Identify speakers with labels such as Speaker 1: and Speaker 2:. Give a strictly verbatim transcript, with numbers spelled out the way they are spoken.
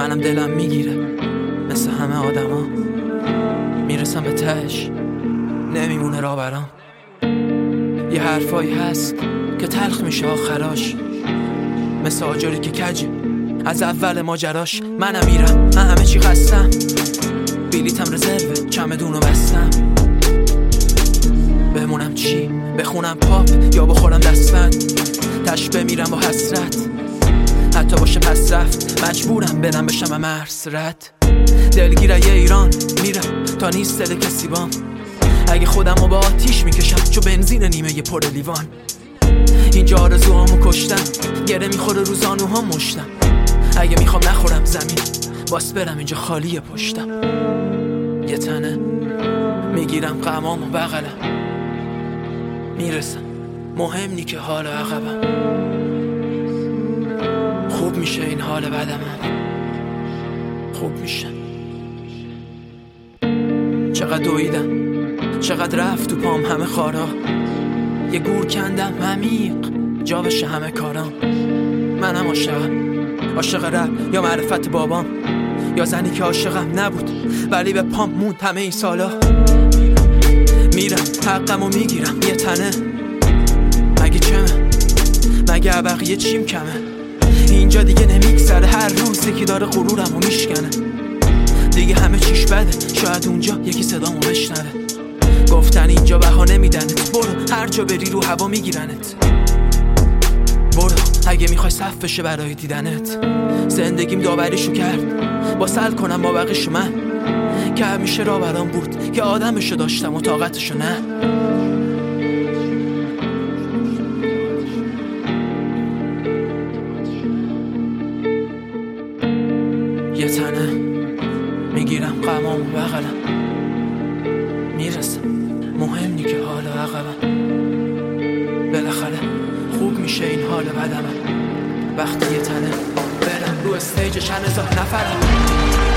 Speaker 1: منم دلم میگیره مثل همه آدما، میرسم به تهش نمیمونه راه برام. یه حرفایی هست که تلخ میشه آخراش، مثل آجری که کجه از اول ماجراش. منم میرم، من همه چی خستم، بلیتم رزرو، چمدونو بستم. بمونم چی؟ بخونم پاپ یا بخورم دستبند؟ تش بمیرم با حسرت، حتی باشه پس رفت مجبورم برم بشم مرز رد. دلگیره یه ایران میرم تا نیست دل کسی بام. اگه خودمو با آتیش میکشم چو بنزین نیمه پر لیوان. اینجا آرزوهامو کشتم، گره میخوره رو زانوهام مشتم. اگه میخوام نخورم زمین باس برم، اینجا خالیه پشتم. یه تنه میگیرم غمامو بغلم، میرسم مهم نی که حال عقبم. خوب میشه این حال بدم، خوب میشه. چقدر دویدم، چقدر رفت تو پام همه خارا. یه گور کندم عمیق جا بشه همه کارام. منم عاشقم، عاشق رپ یا معرفت بابام، یا زنی که عاشقم نبود ولی به پام موند همه این سالا. میرم حقمو میگیرم یه تنه، مگه چمه؟ مگه بقیه چیم کمه؟ اینجا دیگه نمیگذره، هر روز یکی داره غرورمو میشکنه. دیگه همه چیش بده، شاید اونجا یکی صدامو بشنوه. گفتن اینجا بهانه میدنت، برو هر جا بری رو هوا میگیرنت. برو اگه میخوای صف بشه برای دیدنت. زندگیم داوریشو کرد با سل کنم ما بقیشو من، که همیشه را برام بود که آدمشو داشتم و طاقتشو نه. یه تنه میگیرم غمامو بغلم، میرسم مهم نی که حال عقبم. بالاخره خوب میشه این حال بدمم، وقتی یه تنه برم رو استیج چند هزار نفرم.